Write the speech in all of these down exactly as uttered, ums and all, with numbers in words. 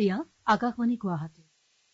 এয়া আকাশবাণী গুৱাহাটী।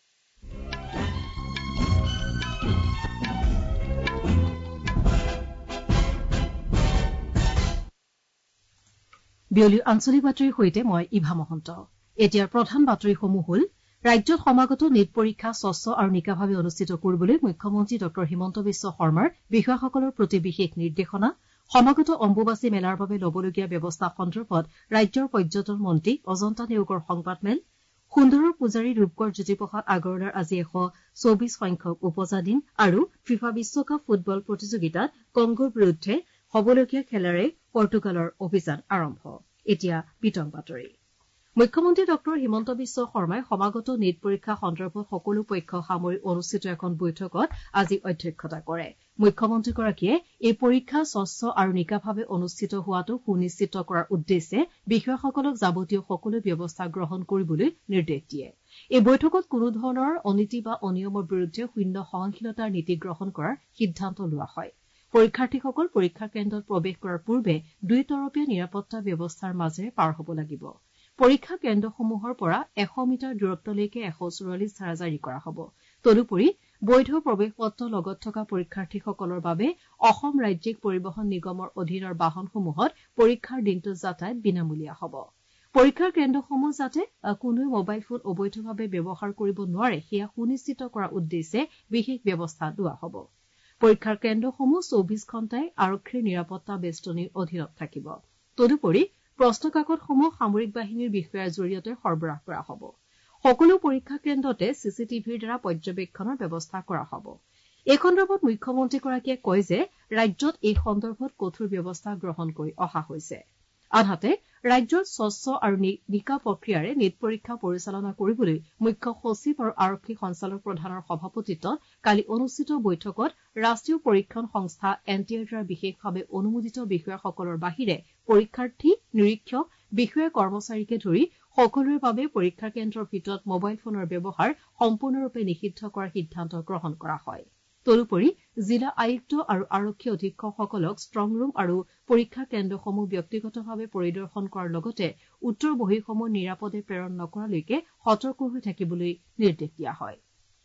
বিয়লিৰ আঞ্চলিক বাতৰিৰ সৈতে মই ইভা মহন্ত। এতিয়াৰ প্ৰধান বাতৰিসমূহ হ'ল ৰাজ্যত সমাগত নেট পৰীক্ষা স্বচ্ছ আৰু নিকাভাৱে অনুষ্ঠিত কৰিবলৈ মুখ্যমন্ত্ৰী ডঃ হিমন্ত বিশ্ব শৰ্মাৰ বিষয়াসকলৰ প্ৰতি বিশেষ নিৰ্দেশনা, সমাগত অম্বুবাচী মেলাৰ বাবে ল'বলগীয়া ব্যৱস্থা সন্দৰ্ভত ৰাজ্যৰ পৰ্যটন মন্ত্ৰী অজন্তা নেওগৰ সংবাদমেল, সুন্দৰৰ পূজাৰী ৰূপকোঁৱৰ জ্যোতিপ্ৰসাদ আগৰৱালাৰ আজি এশ চৌবিশ সংখ্যক উপজা দিন আৰু ফিফা বিশ্বকাপ ফুটবল প্ৰতিযোগিতাত কংগোৰ বিৰুদ্ধে হবলগীয়া খেলেৰে পৰ্তুগালৰ অভিযান আৰম্ভ। এতিয়া বিতং বাতৰি। মুখ্যমন্ত্ৰী ডঃ হিমন্ত বিশ্ব শৰ্মাই সমাগত নেট পৰীক্ষা সন্দৰ্ভত সকলো পক্ষ সামৰি অনুষ্ঠিত এখন বৈঠকত আজি অধ্যক্ষতা কৰে। মুখ্যমন্ত্ৰীগৰাকীয়ে এই পৰীক্ষা স্বচ্ছ আৰু নিকাভাৱে অনুষ্ঠিত হোৱাটো সুনিশ্চিত কৰাৰ উদ্দেশ্যে বিষয়াসকলক যাৱতীয় সকলো ব্যৱস্থা গ্ৰহণ কৰিবলৈ নিৰ্দেশ দিয়ে। এই বৈঠকত কোনো ধৰণৰ অনীতি বা অনিয়মৰ বিৰুদ্ধে শূন্য সহনশীলতাৰ নীতি গ্ৰহণ কৰাৰ সিদ্ধান্ত লোৱা হয়। পৰীক্ষাৰ্থীসকল পৰীক্ষা কেন্দ্ৰত প্ৰৱেশ কৰাৰ পূৰ্বে দুইতৰপীয়া নিৰাপত্তা ব্যৱস্থাৰ মাজেৰে পাৰ হ'ব লাগিব। পৰীক্ষা কেন্দ্ৰসমূহৰ পৰা এশ মিটাৰ দূৰত্বলৈকে এশ চৌৰাল্লিছ ধাৰা জাৰি কৰা হ'ব। তদুপৰি বৈধ প্ৰৱেশ পত্ৰ লগত থকা পৰীক্ষাৰ্থীসকলৰ বাবে অসম ৰাজ্যিক পৰিবহণ নিগমৰ অধীনৰ বাহনসমূহত পৰীক্ষাৰ দিনটোত যাতায়াত বিনামূলীয়া হ'ব। পৰীক্ষাৰ কেন্দ্ৰসমূহ যাতে কোনোৱে মোবাইল ফোন অবৈধভাৱে ব্যৱহাৰ কৰিব নোৱাৰে সেয়া সুনিশ্চিত কৰাৰ উদ্দেশ্যে বিশেষ ব্যৱস্থা লোৱা হ'ব। পৰীক্ষাৰ কেন্দ্ৰসমূহ চৌবিশ ঘণ্টাই আৰক্ষীৰ নিৰাপত্তা বেষ্টনীৰ অধীনত থাকিব। তদুপৰি প্ৰশ্ন কাকতসমূহ সামৰিক বাহিনীৰ বিষয়াৰ জৰিয়তে সৰবৰাহ কৰা হ'ব। সকলো পৰীক্ষা কেন্দ্ৰতে চি চি টিভিৰ দ্বাৰা পৰ্যবেক্ষণৰ ব্যৱস্থা কৰা হ'ব। এই সন্দৰ্ভত মুখ্যমন্ত্ৰীগৰাকীয়ে কয় যে ৰাজ্যত এই সন্দৰ্ভত কঠোৰ ব্যৱস্থা গ্ৰহণ কৰি অহা হৈছে। আনহাতে ৰাজ্যত স্বচ্ছ আৰু নিকা প্ৰক্ৰিয়াৰে নেট পৰীক্ষা পৰিচালনা কৰিবলৈ মুখ্য সচিব আৰু আৰক্ষী সঞ্চালক প্ৰধানৰ সভাপতিত্বত কালি অনুষ্ঠিত বৈঠকত ৰাষ্ট্ৰীয় পৰীক্ষণ সংস্থা এন টি এৰ দ্বাৰা বিশেষভাৱে অনুমোদিত বিষয়াসকলৰ বাহিৰে পৰীক্ষাৰ্থী, নিৰীক্ষক, বিষয়া কৰ্মচাৰীকে ধৰি সকলোৰে বাবে পৰীক্ষা কেন্দ্ৰৰ ভিতৰত মোবাইল ফোনৰ ব্যৱহাৰ সম্পূৰ্ণৰূপে নিষিদ্ধ কৰাৰ সিদ্ধান্ত গ্ৰহণ কৰা হয়। তদুপৰি জিলা আয়ুক্ত আৰু আৰক্ষী অধীক্ষকসকলক ষ্ট্ৰং ৰুম আৰু পৰীক্ষা কেন্দ্ৰসমূহ ব্যক্তিগতভাৱে পৰিদৰ্শন কৰাৰ লগতে উত্তৰ বহীসমূহ নিৰাপদে প্ৰেৰণ নকৰালৈকে সতৰ্ক হৈ থাকিবলৈ নিৰ্দেশ দিয়া হয়।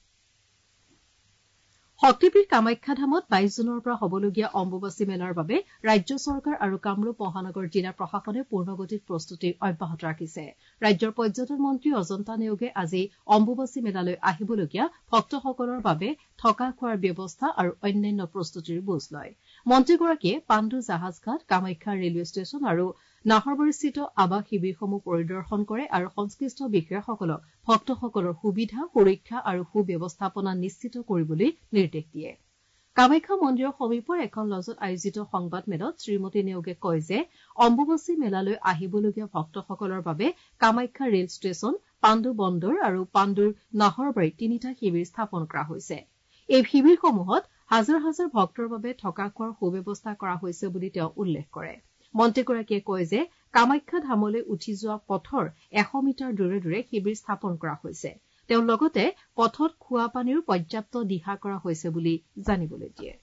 শক্তিপীঠ কামাখ্যা ধামত বাইশ জুনৰ পৰা হ'বলগীয়া অম্বুবাচী মেলাৰ বাবে ৰাজ্য চৰকাৰ আৰু কামৰূপ মহানগৰ জিলা প্ৰশাসনে পূৰ্ণগতিত প্ৰস্তুতি অব্যাহত ৰাখিছে। ৰাজ্যৰ পৰ্যটন মন্ত্ৰী অজন্তা নেওগে আজি অম্বুবাচী মেলালৈ আহিবলগীয়া ভক্তসকলৰ বাবে থকা খোৱাৰ ব্যৱস্থা আৰু অন্যান্য প্ৰস্তুতিৰ বুজ লয়। মন্ত্ৰীগৰাকীয়ে পাণ্ডু জাহাজঘাট, কামাখ্যা ৰেলৱে ষ্টেচন আৰু নাহৰবাৰীস্থিত আৱাস শিবিৰসমূহ পৰিদৰ্শন কৰে আৰু সংশ্লিষ্ট বিষয়াসকলক ভক্তসকলৰ সুবিধা, সুৰক্ষা আৰু সুব্যৱস্থাপনা নিশ্চিত কৰিবলৈ নিৰ্দেশ দিয়ে। কামাখ্যা মন্দিৰৰ সমীপৰ এখন লজত আয়োজিত সংবাদমেলত শ্ৰীমতী নেওগে কয় যে অম্বুবাচী মেলালৈ আহিবলগীয়া ভক্তসকলৰ বাবে কামাখ্যা ৰেল ষ্টেচন, পাণ্ডু বন্দৰ আৰু পাণ্ডুৰ নাহৰবাৰীত তিনিটা শিবিৰ স্থাপন কৰা হৈছে। এই শিবিৰসমূহত হাজাৰ হাজাৰ ভক্তৰ বাবে থকা খোৱাৰ সুব্যৱস্থা কৰা হৈছে বুলি তেওঁ উল্লেখ কৰে। মন্ত্ৰীগৰাকীয়ে কয় যে কামাখ্যা ধামলৈ উঠি যোৱা পথৰ এশ মিটাৰ দূৰে দূৰে শিবিৰ স্থাপন কৰা হৈছে। তেওঁ লগতে পথত খোৱা পানীৰো পৰ্যাপ্ত দিহা কৰা হৈছে বুলি জানিবলৈ দিয়ে।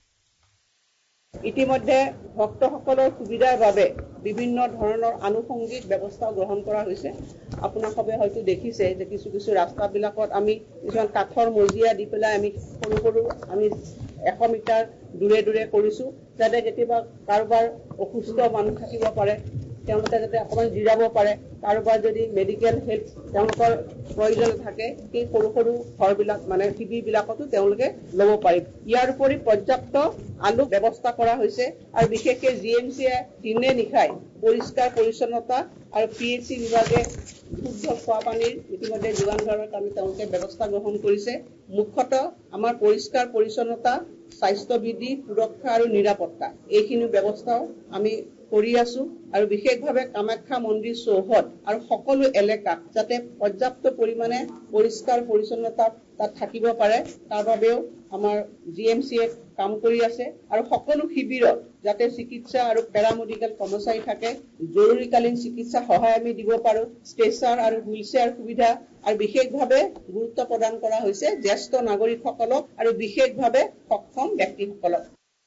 ইতিমধ্যে ভক্তসকলৰ সুবিধাৰ বাবে বিভিন্ন ধৰণৰ আনুষংগিক ব্যৱস্থা গ্ৰহণ কৰা হৈছে। আপোনালোকে হয়তো দেখিছে যে কিছু কিছু ৰাস্তাবিলাকত আমি কিছুমান কাঠৰ মজিয়া দি পেলাই আমি সৰু সৰু আমি এশ মিটাৰ দূৰে দূৰে কৰিছোঁ, যাতে কেতিয়াবা কাৰোবাৰ অসুস্থ মানুহ থাকিব পাৰে, তেওঁলোকে যাতে অকণমান জিৰাব পাৰে, কাৰোবাৰ যদি মেডিকেল হেল্প তেওঁলোকৰ প্ৰয়োজন থাকে, সেই সৰু সৰু ঘৰবিলাক মানে শিবিৰবিলাকতো তেওঁলোকে ল'ব পাৰিব। ইয়াৰ উপৰি পৰ্যাপ্ত আলোক ব্যৱস্থা কৰা হৈছে আৰু বিশেষকৈ জি এম চিয়ে দিনে নিশাই পৰিষ্কাৰ পৰিচ্ছন্নতা আৰু পি এইচ চি বিভাগে শুদ্ধ খোৱা পানীৰ ইতিমধ্যে যোগান ধৰাৰ কাৰণে তেওঁলোকে ব্যৱস্থা গ্ৰহণ কৰিছে। মুখ্যতঃ আমাৰ পৰিষ্কাৰ পৰিচ্ছন্নতা, স্বাস্থ্যবিধি, সুৰক্ষা আৰু নিৰাপত্তা এইখিনি ব্যৱস্থাও আমি কৰি আছো আৰু বিশেষভাৱে কামাখ্যা মন্দিৰ চৌহদ আৰু সকলো এলেকাত যাতে পৰ্যাপ্ত পৰিমাণে পৰিষ্কাৰ পৰিচ্ছন্নতা তাত থাকিব পাৰে তাৰ বাবেও আমাৰ জি এম চিয়ে কাম কৰি আছে আৰু সকলো শিবিৰত যাতে চিকিৎসা আৰু পেৰামেডিকেল কৰ্মচাৰী থাকে, জৰুৰীকালীন চিকিৎসা সহায় আমি দিব পাৰো, ষ্ট্ৰেচাৰ আৰু হুইলচেয়াৰ সুবিধা আৰু বিশেষভাৱে গুৰুত্ব প্ৰদান কৰা হৈছে জ্যেষ্ঠ নাগৰিকসকলক আৰু বিশেষভাৱে সক্ষম ব্যক্তিসকলক।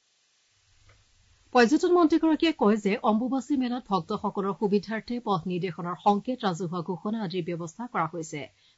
পৰ্যটন মন্ত্ৰীগৰাকীয়ে কয় যে অম্বুবাচী মেলাত ভক্তসকলৰ সুবিধাৰ্থে পথ নিৰ্দেশনাৰ সংকেত, ৰাজহুৱা ঘোষণা আদিৰ ব্যৱস্থা কৰা হৈছে।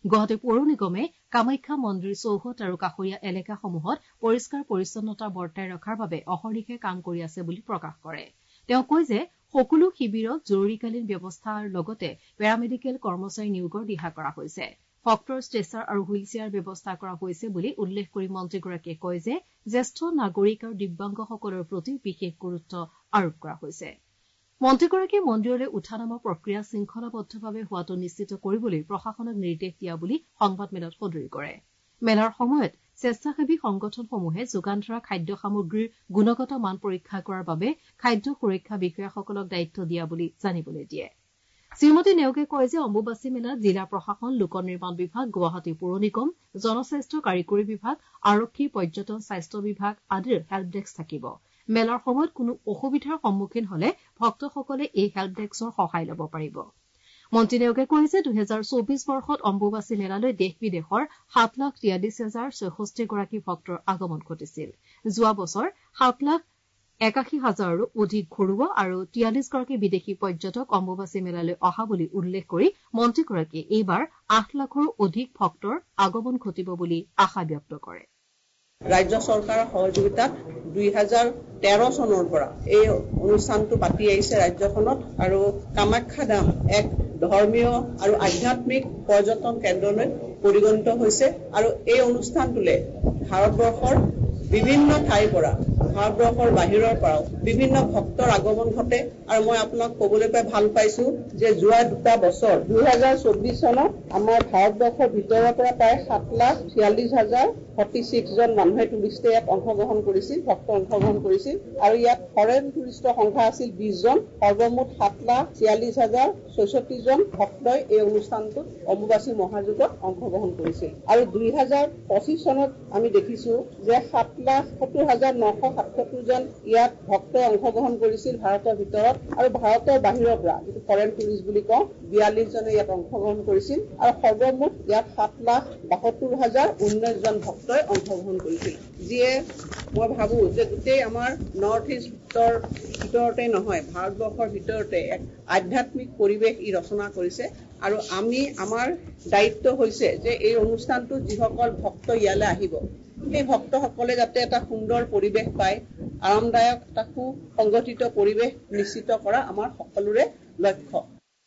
গুৱাহাটী পৌৰ নিগমে কামাখ্যা মন্দিৰ চৌহদ আৰু কাষৰীয়া এলেকাসমূহত পৰিষ্কাৰ পৰিচ্ছন্নতা বৰ্তাই ৰখাৰ বাবে অহৰ্নিশে কাম কৰি আছে বুলি প্ৰকাশ কৰে তেওঁ কয় যে সকলো শিবিৰত জৰুৰীকালীন ব্যৱস্থাৰ লগতে পেৰামেডিকেল কৰ্মচাৰী নিয়োগৰ দিহা কৰা হৈছে ফক্টৰ ষ্ট্ৰেচাৰ আৰু হুইল চেয়াৰ ব্যৱস্থা কৰা হৈছে বুলি উল্লেখ কৰি মন্ত্ৰীগৰাকীয়ে কয় যে জ্যেষ্ঠ নাগৰিক আৰু দিব্যাংগসকলৰ প্ৰতি বিশেষ গুৰুত্ব আৰোপ কৰা হৈছে মন্ত্ৰীগৰাকীয়ে মন্দিৰলৈ উঠা নামা প্ৰক্ৰিয়া শৃংখলাবদ্ধভাৱে হোৱাটো নিশ্চিত কৰিবলৈ প্ৰশাসনক নিৰ্দেশ দিয়া বুলি সংবাদমেলত সদৰি কৰে মেলাৰ সময়ত স্বেচ্ছাসেৱী সংগঠনসমূহে যোগান ধৰা খাদ্য সামগ্ৰীৰ গুণগত মান পৰীক্ষা কৰাৰ বাবে খাদ্য সুৰক্ষা বিষয়াসকলক দায়িত্ব দিয়া বুলি জানিবলৈ দিয়ে শ্ৰীমতী নেওগে কয় যে অম্বুবাচী মেলাত জিলা প্ৰশাসন লোক নিৰ্মাণ বিভাগ গুৱাহাটী পৌৰ নিগম জনস্বাস্থ্য কাৰিকৰী বিভাগ আৰক্ষী পৰ্যটন স্বাস্থ্য বিভাগ আদিৰ হেল্প ডেস্ক থাকিব মেলাৰ সময়ত কোনো অসুবিধাৰ সন্মুখীন হলে ভক্তসকলে এই হেল্প ডেস্কৰ সহায় লব পাৰিব মন্ত্ৰী নেওগে কয় যে দুহেজাৰ চৌবিশ বৰ্ষত অম্বুবাচী মেলালৈ দেশ বিদেশৰ সাত লাখ তিয়াল্লিশ হাজাৰ ছয়ষষ্ঠি গৰাকী ভক্তৰ আগমন ঘটিছিল যোৱা বছৰ সাত লাখ একাশী হাজাৰৰো অধিক ঘৰুৱা আৰু তিয়াল্লিশ গৰাকী বিদেশী পৰ্যটক অম্বুবাচী মেলালৈ অহা বুলি উল্লেখ কৰি মন্ত্ৰীগৰাকীয়ে এইবাৰ আঠ লাখৰো অধিক ভক্তৰ আগমন ঘটিব বুলি আশা ব্যক্ত কৰে ৰাজ্য চৰকাৰৰ সহযোগিতাত দুই হাজাৰ তেৰ চনৰ পৰা এই অনুষ্ঠানটো পাতি আহিছে ৰাজ্যখনত আৰু কামাখ্যা ধাম এক ধৰ্মীয় আৰু আধ্যাত্মিক পৰ্যটন কেন্দ্ৰলৈ পৰিগণিত হৈছে আৰু এই অনুষ্ঠানটোলে ভাৰতবৰ্ষৰ বিভিন্ন ঠাইৰ পৰা ভাৰতবৰ্ষৰ বাহিৰৰ পৰাও বিভিন্ন ভক্তৰ আগমন ঘটে আৰু মই আপোনাক ক'বলৈ পাই ভাল পাইছো যে যোৱা দুটা বছৰ দুই হাজাৰ চৌবিশ চনত আমাৰ ভাৰতবৰ্ষৰ ভিতৰৰ পৰা প্ৰায় সাত লাখ ছিয়াল্লিশ হাজাৰ ফৰ্টি ছিক্স জন মানুহে টুৰিষ্টে ইয়াত অংশগ্ৰহণ কৰিছিল ভক্ত অংশগ্ৰহণ কৰিছিল আৰু ইয়াত ফৰেন টুৰিষ্টৰ সংখ্যা আছিল বিশ জন সৰ্বমুঠ সাত লাখ ছিয়াল্লিশ হাজাৰ ছয়ষষ্ঠি জন ভক্তই এই অনুষ্ঠানটোত অম্বুবাচী মহাযজ্ঞত অংশগ্ৰহণ কৰিছিল আৰু দুই হাজাৰ পঁচিশ চনত আমি দেখিছো যে সাত লাখ সত্তৰ হাজাৰ নশ সাতসত্তৰ জন ইয়াত ভক্তই অংশগ্ৰহণ কৰিছিল ভাৰতৰ ভিতৰত আৰু ভাৰতৰ বাহিৰৰ পৰা যিটো ফৰেন টুৰিষ্ট বুলি কওঁ বিয়াল্লিশ জনে ইয়াত অংশগ্ৰহণ কৰিছিল আৰু সৰ্বমুঠ ইয়াত সাত লাখ বাসত্তৰ হাজাৰ ঊনৈশ জন ভক্তই অংশগ্ৰহণ কৰিছিল যিয়ে মই ভাবো যে গোটেই আমাৰ নৰ্থ ইষ্টৰ ভিতৰতে নহয় ভাৰতবৰ্ষৰ ভিতৰতে এক আধ্যাত্মিক পৰিৱেশ ই ৰচনা কৰিছে আৰু আমি আমাৰ দায়িত্ব হৈছে যে এই অনুষ্ঠানটো যিসকল ভক্ত ইয়ালৈ আহিব সেই ভক্তসকলে যাতে এটা সুন্দৰ পৰিৱেশ পায় আৰামদায়ক এটা সুসংগঠিত পৰিৱেশ নিশ্চিত কৰা আমাৰ সকলোৰে লক্ষ্য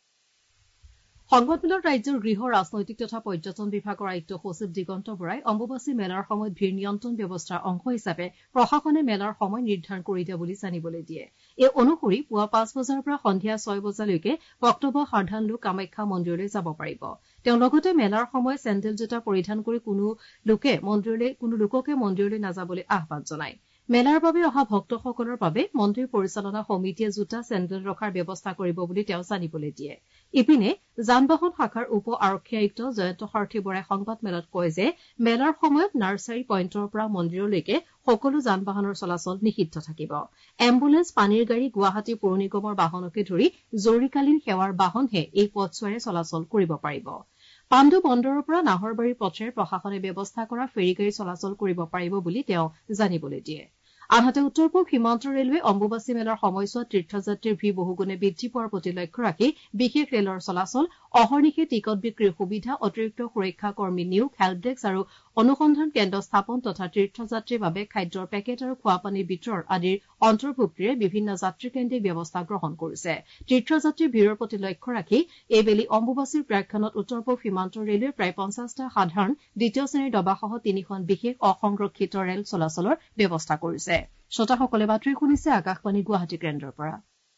সংবাদমেলত ৰাজ্যৰ গৃহ ৰাজনৈতিক তথা পৰ্যটন বিভাগৰ আয়ুক্ত সচিব দিগন্ত বৰাই অম্বুবাচী মেলাৰ সময়ত ভিৰ নিয়ন্ত্ৰণ ব্যৱস্থাৰ অংশ হিচাপে প্ৰশাসনে মেলাৰ সময় নিৰ্ধাৰণ কৰি দিয়া বুলি জানিবলৈ দিয়ে এই অনুসৰি পুৱা পাঁচ বজাৰ পৰা সন্ধিয়া ছয় বজালৈকে বক্তব্য সাধাৰণ লোক কামাখ্যা মন্দিৰলৈ যাব পাৰিব তেওঁ লগতে মেলাৰ সময়ত চেণ্ডেল জোতা পৰিধান কৰি কোনো লোকে মন্দিৰলৈ কোনো লোককে মন্দিৰলৈ নাযাবলৈ আহ্বান জনায় মেলাৰ বাবে অহা ভক্তসকলৰ বাবে মন্দিৰ পৰিচালনা সমিতিয়ে জোতা চেণ্ডেল ৰখাৰ ব্যৱস্থা কৰিব বুলি তেওঁ জানিবলৈ দিয়ে ইপিনে যান বাহন শাখাৰ উপ আৰক্ষী আয়ুক্ত জয়ন্ত সাৰথী বৰাই সংবাদমেলত কয় যে মেলাৰ সময়ত নাৰ্চাৰী পইণ্টৰ পৰা মন্দিৰলৈকে সকলো যান বাহনৰ চলাচল নিষিদ্ধ থাকিব এম্বুলেন্স পানীৰ গাড়ী গুৱাহাটী পৌৰ নিগমৰ বাহনকে ধৰি জৰুৰীকালীন সেৱাৰ বাহনহে এই পথছোৱাৰে চলাচল কৰিব পাৰিব পাণ্ডু বন্দৰৰ পৰা নাহৰবাৰীৰ পথেৰে প্ৰশাসনে ব্যৱস্থা কৰা ফেৰীগাড়ী চলাচল কৰিব পাৰিব বুলি তেওঁ জানিবলৈ দিয়ে আনহাতে উত্তৰ পূব সীমান্ত ৰেলৱে অম্বুবাচী মেলাৰ সময়ছোৱাত তীৰ্থযাত্ৰীৰ ভিৰ বহুগুণে বৃদ্ধি পোৱাৰ প্ৰতি লক্ষ্য ৰাখি বিশেষ ৰেলৰ চলাচল অহৰ্নিশে টিকট বিক্ৰীৰ সুবিধা অতিৰিক্ত সুৰক্ষা কৰ্মী নিয়োগ হেল্প ডেস্ক আৰু অনুসন্ধান কেন্দ্ৰ স্থাপন তথা তীৰ্থযাত্ৰীৰ বাবে খাদ্যৰ পেকেট আৰু খোৱাপানীৰ বিতৰণ আদিৰ অন্তৰ্ভুক্তিৰে বিভিন্ন যাত্ৰীকেন্দ্ৰিক ব্যৱস্থা গ্ৰহণ কৰিছে তীৰ্থযাত্ৰীৰ ভিৰৰ প্ৰতি লক্ষ্য ৰাখি এইবেলি অম্বুবাচীৰ প্ৰাক্ষণত উত্তৰ পূব সীমান্ত ৰেলৱে প্ৰায় পঞ্চাশটা সাধাৰণ দ্বিতীয় শ্ৰেণীৰ ডবাসহ তিনিখন বিশেষ অসংৰক্ষিত ৰেল চলাচলৰ ব্যৱস্থা কৰিছে শ্ৰোতাসকলে বাতৰি শুনিছে আকাশবাণী গুৱাহাটী কেন্দ্ৰৰ পৰা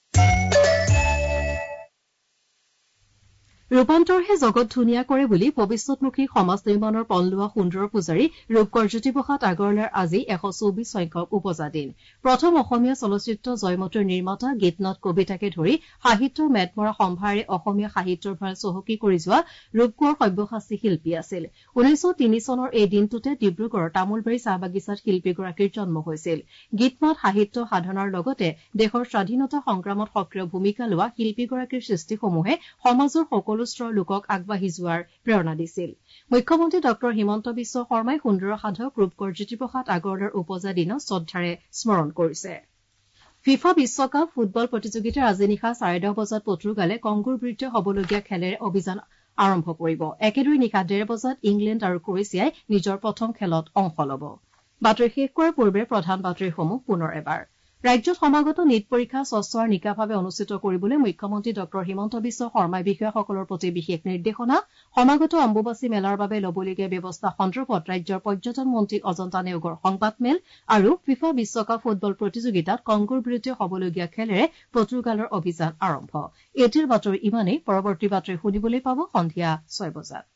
ৰূপান্তৰহে জগত ধুনীয়া কৰে বুলি ভৱিষ্যতমুখী সমাজ নিৰ্মাণৰ পণ লোৱা সুন্দৰ পূজাৰী ৰূপকৰ জ্যোতিপ্ৰসাদ আগৰৱালাৰ আজি এশ চৌবিশ সংখ্যক উপজা দিন প্ৰথম অসমীয়া চলচ্চিত্ৰ জয়মতীৰ নিৰ্মাতা গীতনাট কবিতাকে ধৰি সাহিত্য মেটমৰা সম্ভাৰে অসমীয়া সাহিত্যৰ ভঁৰাল চহকী কৰি যোৱা ৰূপকোঁৱৰ সব্যসাচী শিল্পী আছিল ঊনৈশ তিনি চনৰ এই দিনটোতে ডিব্ৰুগড়ৰ তামোলবাৰী চাহ বাগিচাত শিল্পীগৰাকীৰ জন্ম হৈছিল গীতমাত সাহিত্য সাধনাৰ লগতে দেশৰ স্বাধীনতা সংগ্ৰামত সক্ৰিয় ভূমিকা লোৱা শিল্পীগৰাকীৰ সৃষ্টিসমূহে সমাজৰ সকলো স্তৰৰ লোকক আগবাঢ়ি যোৱাৰ প্ৰেৰণা দিছিল মুখ্যমন্ত্ৰী ডক্টৰ হিমন্ত বিশ্ব শৰ্মাই সুন্দৰ সাধক ৰূপকৰ জ্যোতিপ্ৰসাদ আগৰৱালাৰ উপজা দিনত শ্ৰদ্ধাৰে স্মৰণ কৰিছে ফিফা বিশ্বকাপ ফুটবল প্ৰতিযোগিতাৰ আজি নিশা চাৰে দহ বজাত পৰ্তুগালে কংগোৰ বিৰুদ্ধে হবলগীয়া খেলেৰে অভিযান আৰম্ভ কৰিব একেদৰে নিশা ডেৰ বজাত ইংলেণ্ড আৰু ক্ৰৱেছিয়াই নিজৰ প্ৰথম খেলত অংশ ল'ব বাতৰি শেষ কৰাৰ পূৰ্বে প্ৰধান বাতৰিসমূহ পুনৰ এবাৰ ৰাজ্যত সমাগত নীট পৰীক্ষা স্বচ্ছ আৰু নিকাভাৱে অনুষ্ঠিত কৰিবলৈ মুখ্যমন্ত্ৰী ডঃ হিমন্ত বিশ্ব শৰ্মাই বিষয়াসকলৰ প্ৰতি বিশেষ নিৰ্দেশনা সমাগত অম্বুবাচী মেলাৰ বাবে ল'বলগীয়া ব্যৱস্থা সন্দৰ্ভত ৰাজ্যৰ পৰ্যটন মন্ত্ৰী অজন্তা নেওগৰ সংবাদমেল আৰু ফিফা বিশ্বকাপ ফুটবল প্ৰতিযোগিতাত কংগোৰ বিৰুদ্ধে হ'বলগীয়া খেলেৰে পৰ্তুগালৰ অভিযান আৰম্ভ এতিয়াৰ বাতৰি ইমানেই পৰৱৰ্তী বাতৰি শুনিবলৈ পাব সন্ধিয়া ছয় বজাত